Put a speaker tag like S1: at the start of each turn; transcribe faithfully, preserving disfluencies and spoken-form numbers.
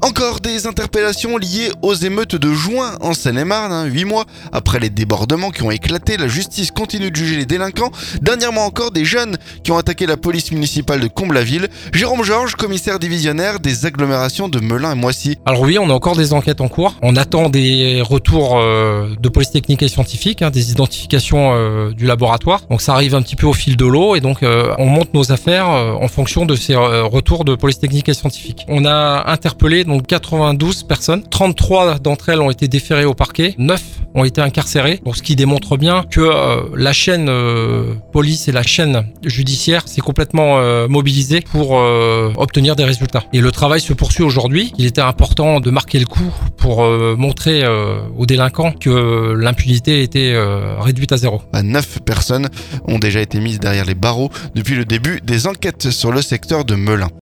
S1: Encore des interpellations liées aux émeutes de juin en Seine-et-Marne. Hein. Huit mois après les débordements qui ont éclaté, la justice continue de juger les délinquants. Dernièrement encore, des jeunes qui ont attaqué la police municipale de Comble-la-Ville. Jérôme Georges, commissaire divisionnaire des agglomérations de Melun et Moissy.
S2: Alors oui, on a encore des enquêtes en cours. On attend des retours euh, de police technique et scientifique, hein, des identifications euh, du laboratoire. Donc ça arrive un petit peu au fil de l'eau et donc euh, on monte nos affaires euh, en fonction de ces euh, retours de police technique et scientifique. On a interpellé donc quatre-vingt-douze personnes. trente-trois d'entre elles ont été déférées au parquet. neuf ont été incarcérées. Donc ce qui démontre bien que euh, la chaîne euh, police et la chaîne judiciaire s'est complètement euh, mobilisée pour euh, obtenir des résultats. Et le travail se poursuit aujourd'hui. Il était important de marquer le coup pour euh, montrer euh, aux délinquants que l'impunité était euh, réduite à zéro.
S1: Neuf personnes ont déjà été mises derrière les barreaux depuis le début des enquêtes sur le secteur de Melun.